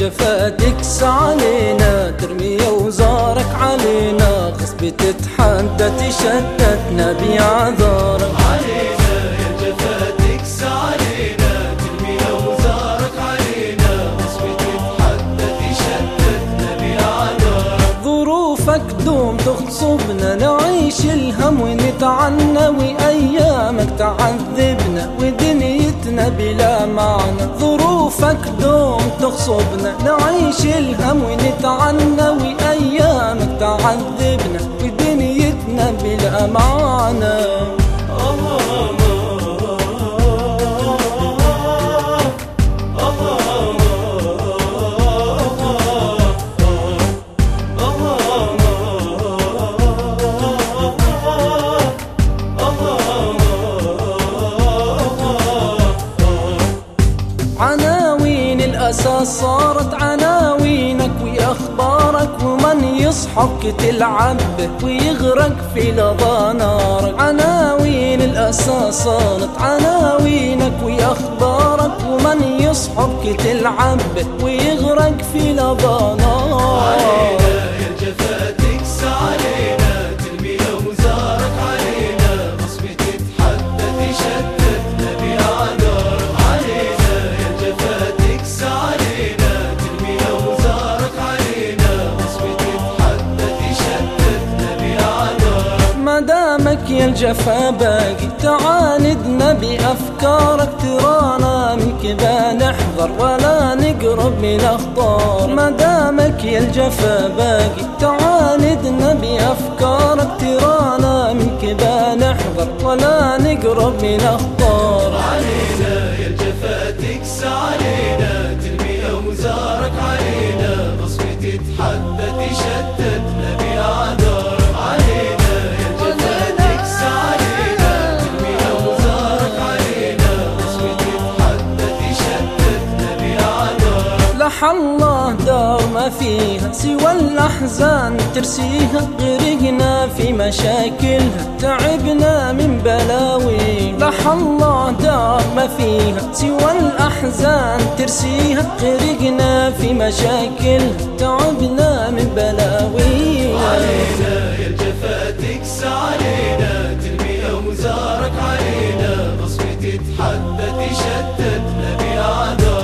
الجفا تكس علينا، ترمي اوزارك علينا، غصب تتحدى تشتتنا بعذارك. علينا يا الجفا تكس علينا، ترمي اوزارك علينا، غصب تتحدى تشتتنا بعذارك. ظروفك دوم تغصبنا، نعيش الهم ونتعنى، وايامك تعذبنا ودنيتنا بلا معنى. ظروفك دوم تغصبنا، نعيش الهم ونتعنى، وايامك تعذبنا ودنيتنا بلا معنى. عناوين الأساس صارت عناوينك وأخبارك، ومن يصحبك تلعب به ويغرق في لظى نارك. عناوين الأساس صارت عناوينك وأخبارك، ومن يصحبك تلعب به ويغرق في لظى نارك. علينا يا الجفا تكس علينا، ترمي أوزارك علينا، غصب تتحدى تشتتنا بعذارك. علينا يا الجفا تكس علينا، ترمي أوزارك علينا، غصب تتحدى تشتتنا بعذارك. ما دامك يا الجفا باقي تعاندنا بأفكارك، ترانا منك بنحذر ولا نقرب من أخطار. ما دامك يا الجفا باقي تعاندنا بأفكارك، ترانا منك بنحذر ولا نقرب من أخطار. علينا يا الجفا تكس علينا، ترمي أوزارك علينا، غصب تتحدى تشتتنا بعذارك. علينا يا الجفا تكس علينا، ترمي أوزارك علينا، غصب تتحدى تشتتنا بعذارك. علينا يا الجفا تكس علينا، ترمي أوزارك علينا، غصب تتحدى تشتتنا بعذارك. لح الله دار ما فيها سوى الأحزان ترسيها، غرقنا في مشاكلها تعبنا من بلاوي. لح الله دار ما فيها سوى الأحزان ترسيها، غرقنا في مشاكلها تعبنا من بلاوي. علينا يا الجفا تكس علينا، ترمي أوزارك علينا، غصب تتحدى تشتتنا بعذارك.